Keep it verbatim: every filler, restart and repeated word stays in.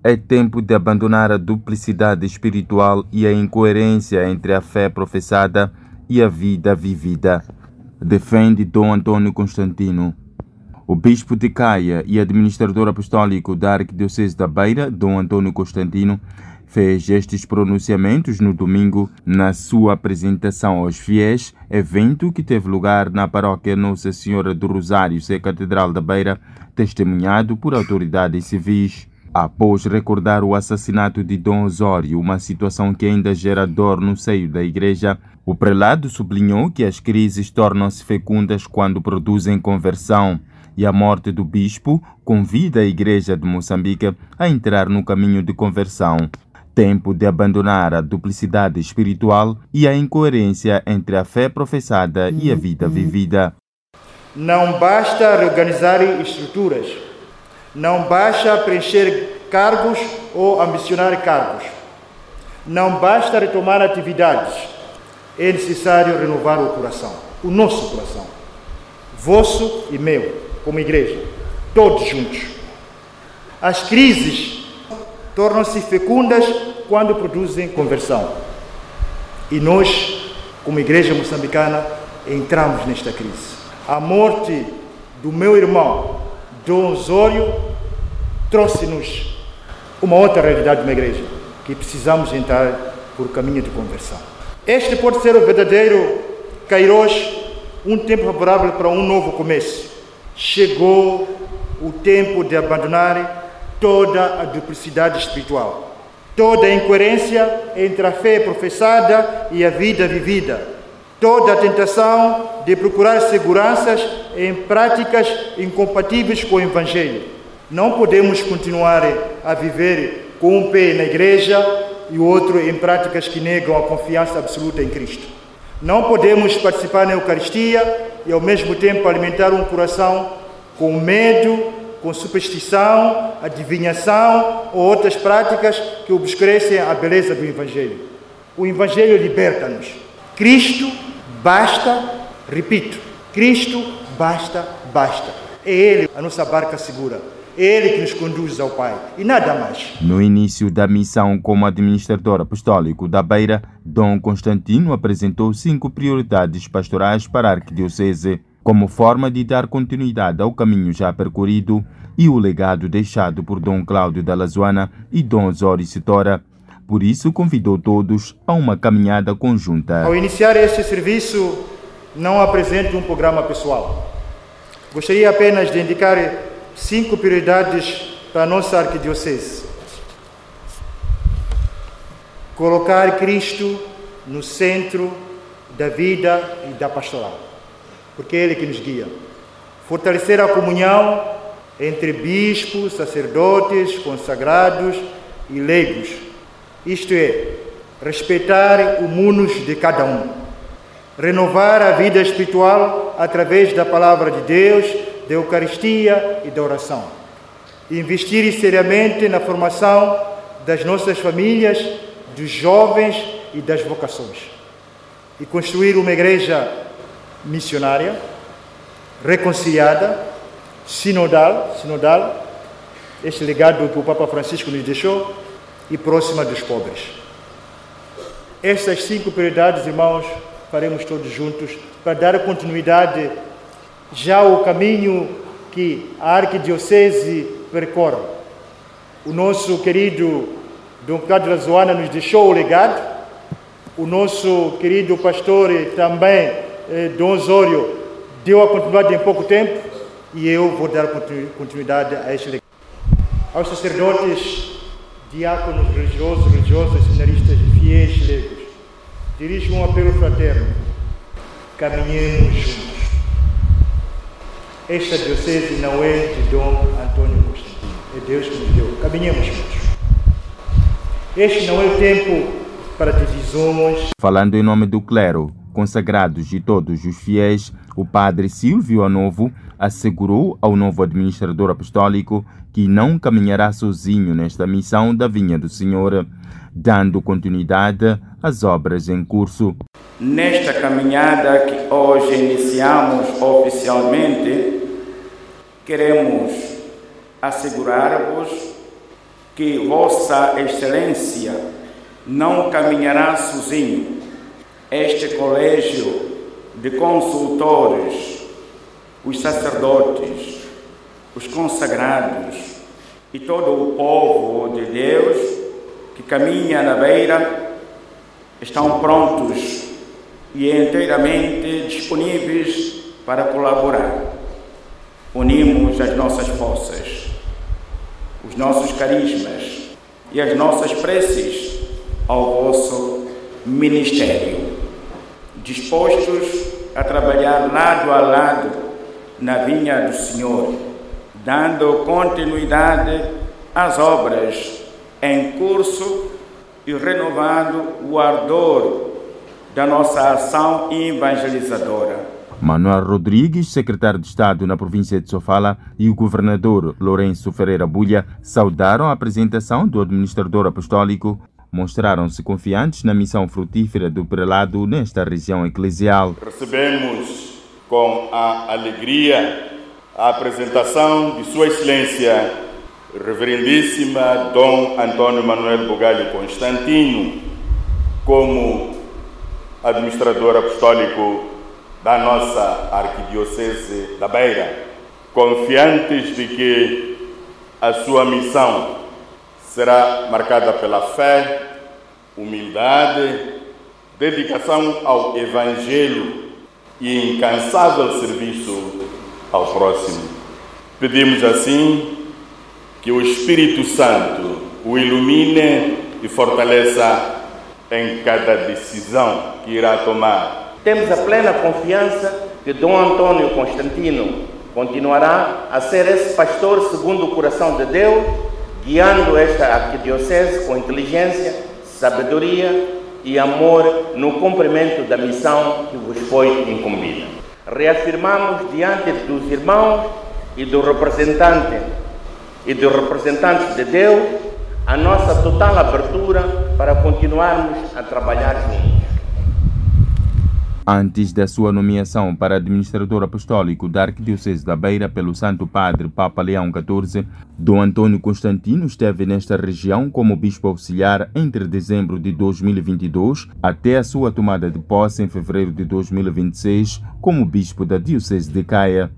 É tempo de abandonar a duplicidade espiritual e a incoerência entre a fé professada e a vida vivida, defende Dom Antônio Constantino. O bispo de Caia e administrador apostólico da Arquidiocese da Beira, Dom Antônio Constantino, fez estes pronunciamentos no domingo na sua apresentação aos fiéis, evento que teve lugar na paróquia Nossa Senhora do Rosário, Sé Catedral da Beira, testemunhado por autoridades civis. Após recordar o assassinato de Dom Osório, uma situação que ainda gera dor no seio da Igreja, o prelado sublinhou que as crises tornam-se fecundas quando produzem conversão, e a morte do bispo convida a Igreja de Moçambique a entrar no caminho de conversão. Tempo de abandonar a duplicidade espiritual e a incoerência entre a fé professada e a vida vivida. Não basta reorganizar estruturas. Não basta preencher cargos ou ambicionar cargos. Não basta retomar atividades. É necessário renovar o coração, o nosso coração, vosso e meu, como igreja, todos juntos. As crises tornam-se fecundas quando produzem conversão. E nós, como igreja moçambicana, entramos nesta crise. A morte do meu irmão, Dom Osório, trouxe-nos uma outra realidade de uma igreja, que precisamos entrar por caminho de conversão. Este pode ser o verdadeiro Kairos, um tempo favorável para um novo começo. Chegou o tempo de abandonar toda a duplicidade espiritual, toda a incoerência entre a fé professada e a vida vivida, toda a tentação de procurar seguranças em práticas incompatíveis com o Evangelho. Não podemos continuar a viver com um pé na igreja e o outro em práticas que negam a confiança absoluta em Cristo. Não podemos participar na Eucaristia e ao mesmo tempo alimentar um coração com medo, com superstição, adivinhação ou outras práticas que obscurecem a beleza do Evangelho. O Evangelho liberta-nos. Cristo basta, repito, Cristo basta, basta. É Ele a nossa barca segura. É Ele que nos conduz ao Pai e nada mais. No início da missão como administrador apostólico da Beira, Dom Constantino apresentou cinco prioridades pastorais para a Arquidiocese, como forma de dar continuidade ao caminho já percorrido e o legado deixado por Dom Cláudio da Lazoana e Dom Osório Sitora. Por isso, convidou todos a uma caminhada conjunta. Ao iniciar este serviço, não apresento um programa pessoal. Gostaria apenas de indicar cinco prioridades para a nossa arquidiocese. Colocar Cristo no centro da vida e da pastoral, porque é Ele que nos guia. Fortalecer a comunhão entre bispos, sacerdotes, consagrados e leigos. Isto é, respeitar o munus de cada um. Renovar a vida espiritual através da palavra de Deus, da Eucaristia e da oração. Investir seriamente na formação das nossas famílias, dos jovens e das vocações. E construir uma igreja missionária, reconciliada, sinodal, sinodal, este legado que o Papa Francisco nos deixou, e próxima dos pobres. Estas cinco prioridades, irmãos, faremos todos juntos para dar continuidade já ao caminho que a Arquidiocese percorre. O nosso querido Dom Cláudio da Lazoana nos deixou o legado, o nosso querido pastor também, eh, Dom Osório, deu a continuidade em pouco tempo e eu vou dar continuidade a este legado. Aos sacerdotes, diáconos religiosos, religiosas, seminaristas, fiéis, leigos, dirijo um apelo fraterno. Caminhemos juntos. Esta diocese não é de Dom Antônio Constantino, é Deus que nos deu. Caminhemos juntos. Este não é o tempo para divisões. Falando em nome do clero, consagrados e todos os fiéis, o padre Silvio Anovo assegurou ao novo administrador apostólico que não caminhará sozinho nesta missão da Vinha do Senhor, dando continuidade às obras em curso. Nesta caminhada que hoje iniciamos oficialmente, queremos assegurar-vos que Vossa Excelência não caminhará sozinho. Este colégio de consultores, os sacerdotes, os consagrados e todo o povo de Deus que caminha na beira estão prontos e inteiramente disponíveis para colaborar. Unimos as nossas forças, os nossos carismas e as nossas preces ao vosso ministério, dispostos a trabalhar lado a lado na vinha do Senhor, dando continuidade às obras em curso e renovando o ardor da nossa ação evangelizadora. Manuel Rodrigues, secretário de Estado na província de Sofala, e o governador Lourenço Ferreira Bulha saudaram a apresentação do administrador apostólico. Mostraram-se confiantes na missão frutífera do prelado nesta região eclesial. Recebemos com a alegria a apresentação de Sua Excelência, Reverendíssima Dom Antônio Manuel Bugalho Constantino, como administrador apostólico da nossa Arquidiocese da Beira, confiantes de que a sua missão será marcada pela fé, humildade, dedicação ao Evangelho e incansável serviço ao próximo. Pedimos assim que o Espírito Santo o ilumine e fortaleça em cada decisão que irá tomar. Temos a plena confiança que Dom Antônio Constantino continuará a ser esse pastor segundo o coração de Deus, guiando esta arquidiocese com inteligência, sabedoria e amor no cumprimento da missão que vos foi incumbida. Reafirmamos diante dos irmãos e do representante e dos representantes de Deus a nossa total abertura para continuarmos a trabalhar juntos. Antes da sua nomeação para administrador apostólico da Arquidiocese da Beira pelo Santo Padre Papa Leão quatorze, Dom Antônio Constantino esteve nesta região como bispo auxiliar entre dezembro de dois mil e vinte e dois até a sua tomada de posse em fevereiro de dois mil e vinte e seis como bispo da Diocese de Caia.